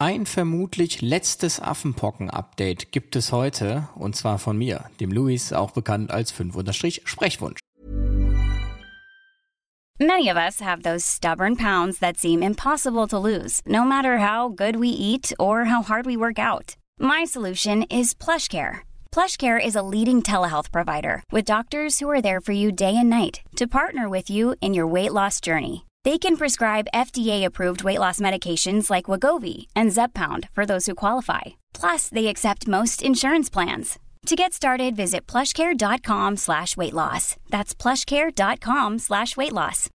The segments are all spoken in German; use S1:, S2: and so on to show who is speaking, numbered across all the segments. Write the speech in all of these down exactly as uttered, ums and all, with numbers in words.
S1: Mein vermutlich letztes Affenpocken-Update gibt es heute, und zwar von mir, dem Luis, auch bekannt als fünf Sprechwunsch.
S2: Many of us have those stubborn pounds that seem impossible to lose, no matter how good we eat or how hard we work out. My solution is PlushCare. PlushCare is a leading telehealth provider with doctors who are there for you day and night to partner with you in your weight loss journey. They can prescribe F D A-approved weight loss medications like Wegovy and Zepbound for those who qualify. Plus, they accept most insurance plans. To get started, visit plushcare.com slash weight loss. That's plushcare.com slash weight loss.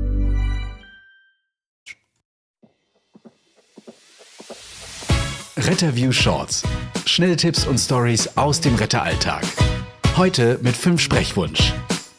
S3: Retterview Shorts. Schnelle Tipps und Stories aus dem Retteralltag. Heute mit fünf Sprechwunsch.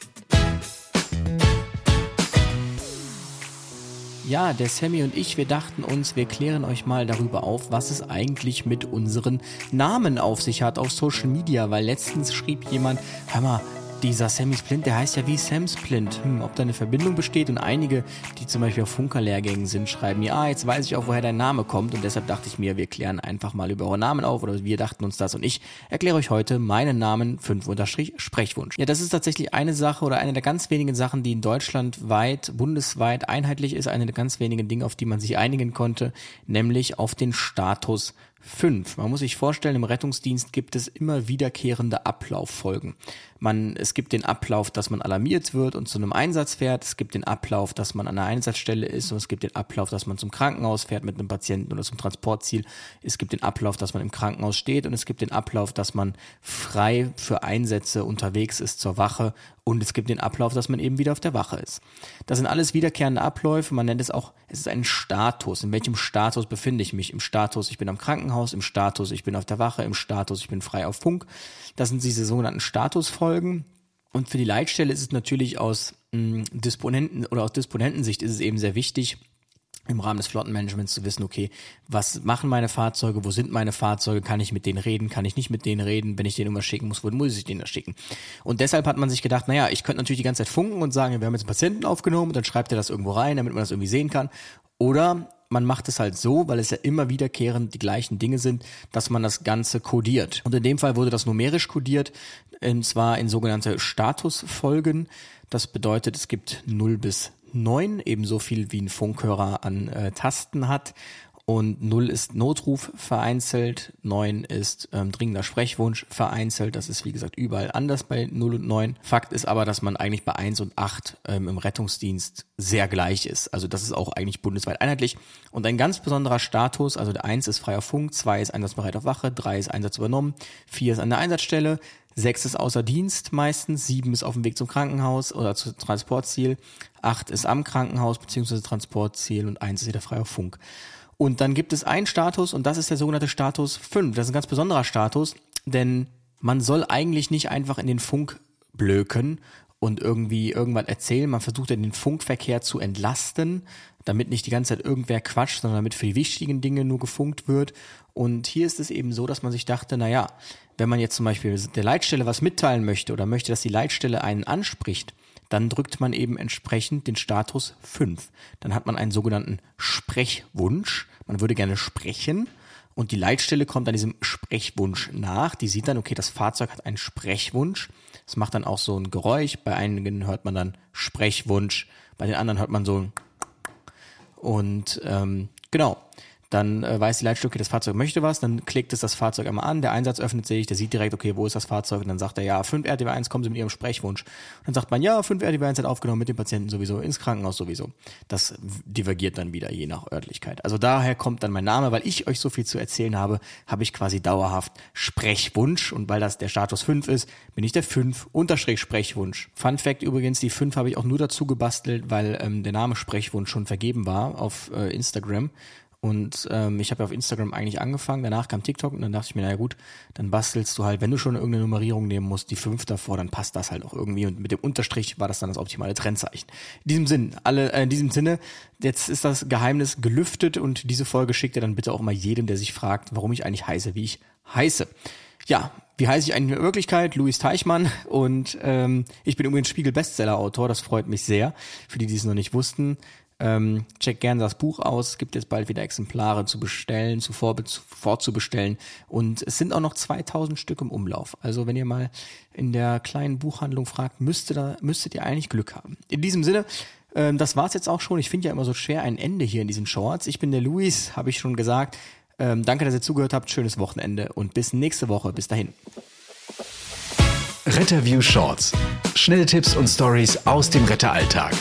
S1: Ja, der Sammy und ich, wir dachten uns, wir klären euch mal darüber auf, was es eigentlich mit unseren Namen auf sich hat auf Social Media, weil letztens schrieb jemand, hör mal, dieser Sammy Splint, der heißt ja wie Sam Splint. Hm, ob da eine Verbindung besteht, und einige, die zum Beispiel auf Funkerlehrgängen sind, schreiben, ja, jetzt weiß ich auch, woher dein Name kommt, und deshalb dachte ich mir, wir klären einfach mal über eure Namen auf, oder wir dachten uns das, und ich erkläre euch heute meinen Namen fünf Sprechwunsch. Ja, das ist tatsächlich eine Sache oder eine der ganz wenigen Sachen, die in Deutschland weit, bundesweit einheitlich ist, eine der ganz wenigen Dinge, auf die man sich einigen konnte, nämlich auf den Status fünf. Man muss sich vorstellen, im Rettungsdienst gibt es immer wiederkehrende Ablauffolgen. Man, es gibt den Ablauf, dass man alarmiert wird und zu einem Einsatz fährt. Es gibt den Ablauf, dass man an einer Einsatzstelle ist, und es gibt den Ablauf, dass man zum Krankenhaus fährt mit einem Patienten oder zum Transportziel. Es gibt den Ablauf, dass man im Krankenhaus steht, und es gibt den Ablauf, dass man frei für Einsätze unterwegs ist zur Wache, und es gibt den Ablauf, dass man eben wieder auf der Wache ist. Das sind alles wiederkehrende Abläufe. Man nennt es auch, es ist ein Status. In welchem Status befinde ich mich? Im Status, ich bin am Krankenhaus, im Status, ich bin auf der Wache, im Status, ich bin frei auf Funk. Das sind diese sogenannten Statusfolgen. Und für die Leitstelle ist es natürlich aus mh, Disponenten oder aus Disponentensicht ist es eben sehr wichtig, im Rahmen des Flottenmanagements zu wissen, okay, was machen meine Fahrzeuge, wo sind meine Fahrzeuge, kann ich mit denen reden, kann ich nicht mit denen reden, wenn ich denen irgendwas schicken muss, wo muss ich denen das schicken? Und deshalb hat man sich gedacht, naja, ich könnte natürlich die ganze Zeit funken und sagen, wir haben jetzt einen Patienten aufgenommen, und dann schreibt er das irgendwo rein, damit man das irgendwie sehen kann. Oder man macht es halt so, weil es ja immer wiederkehrend die gleichen Dinge sind, dass man das Ganze kodiert. Und in dem Fall wurde das numerisch kodiert, und zwar in sogenannte Statusfolgen. Das bedeutet, es gibt null bis neun, ebenso viel wie ein Funkhörer an äh, Tasten hat. Und null ist Notruf vereinzelt, neun ist ähm, dringender Sprechwunsch vereinzelt. Das ist wie gesagt überall anders bei null und neun. Fakt ist aber, dass man eigentlich bei eins und acht ähm, im Rettungsdienst sehr gleich ist. Also das ist auch eigentlich bundesweit einheitlich. Und ein ganz besonderer Status, also der eins ist freier Funk, zwei ist einsatzbereit auf Wache, drei ist Einsatz übernommen, vier ist an der Einsatzstelle, sechs ist außer Dienst meistens, sieben ist auf dem Weg zum Krankenhaus oder zum Transportziel, acht ist am Krankenhaus bzw. Transportziel, und eins ist wieder freier Funk. Und dann gibt es einen Status, und das ist der sogenannte Status fünf. Das ist ein ganz besonderer Status, denn man soll eigentlich nicht einfach in den Funk blöken und irgendwie irgendwas erzählen. Man versucht ja den Funkverkehr zu entlasten, damit nicht die ganze Zeit irgendwer quatscht, sondern damit für die wichtigen Dinge nur gefunkt wird. Und hier ist es eben so, dass man sich dachte, naja, wenn man jetzt zum Beispiel der Leitstelle was mitteilen möchte oder möchte, dass die Leitstelle einen anspricht, dann drückt man eben entsprechend den Status fünf. Dann hat man einen sogenannten Sprechwunsch. Man würde gerne sprechen, und die Leitstelle kommt an diesem Sprechwunsch nach. Die sieht dann, okay, das Fahrzeug hat einen Sprechwunsch. Es macht dann auch so ein Geräusch. Bei einigen hört man dann Sprechwunsch, bei den anderen hört man so ein und ähm, genau. Dann äh, weiß die Leitstelle, okay, das Fahrzeug möchte was, dann klickt es das Fahrzeug einmal an, der Einsatz öffnet sich, der sieht direkt, okay, wo ist das Fahrzeug, und dann sagt er, ja, fünf R T W eins, kommen Sie mit Ihrem Sprechwunsch. Und dann sagt man, ja, fünf R T W eins hat aufgenommen, mit dem Patienten sowieso, ins Krankenhaus sowieso. Das divergiert dann wieder, je nach Örtlichkeit. Also daher kommt dann mein Name, weil ich euch so viel zu erzählen habe, habe ich quasi dauerhaft Sprechwunsch, und weil das der Status fünf ist, bin ich der fünf Unterstrich Sprechwunsch. Fun Fact übrigens, die fünf habe ich auch nur dazu gebastelt, weil ähm, der Name Sprechwunsch schon vergeben war auf äh, Instagram. Und ähm, ich habe ja auf Instagram eigentlich angefangen, danach kam TikTok, und dann dachte ich mir, naja gut, dann bastelst du halt, wenn du schon irgendeine Nummerierung nehmen musst, die fünf davor, dann passt das halt auch irgendwie, und mit dem Unterstrich war das dann das optimale Trennzeichen. In diesem Sinn, alle, äh, in diesem Sinne, jetzt ist das Geheimnis gelüftet, und diese Folge schickt ihr dann bitte auch mal jedem, der sich fragt, warum ich eigentlich heiße, wie ich heiße. Ja, wie heiße ich eigentlich in Wirklichkeit? Luis Teichmann, und ähm, ich bin übrigens Spiegel-Bestseller-Autor, das freut mich sehr, für die, die es noch nicht wussten. Ähm, check gerne das Buch aus. Es gibt jetzt bald wieder Exemplare zu bestellen, zu vor, zu, vorzubestellen. Und es sind auch noch zweitausend Stück im Umlauf. Also wenn ihr mal in der kleinen Buchhandlung fragt, müsstet, da, müsstet ihr eigentlich Glück haben. In diesem Sinne, ähm, das war's jetzt auch schon. Ich finde ja immer so schwer ein Ende hier in diesen Shorts. Ich bin der Luis, habe ich schon gesagt. Ähm, danke, dass ihr zugehört habt. Schönes Wochenende und bis nächste Woche. Bis dahin.
S3: Retterview Shorts. Schnelle Tipps und Stories aus dem Retteralltag.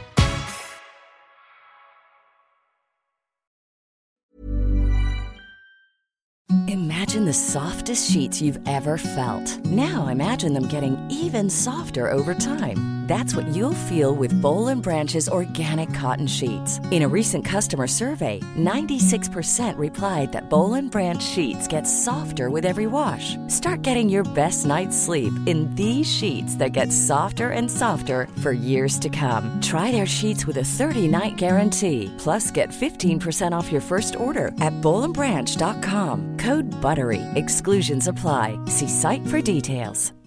S4: Imagine the softest sheets you've ever felt. Now imagine them getting even softer over time. That's what you'll feel with Boll and Branch's organic cotton sheets. In a recent customer survey, ninety-six percent replied that Boll and Branch sheets get softer with every wash. Start getting your best night's sleep in these sheets that get softer and softer for years to come. Try their sheets with a thirty-night guarantee. Plus, get fifteen percent off your first order at boll and branch dot com. Code BUTTERY. Exclusions apply. See site for details.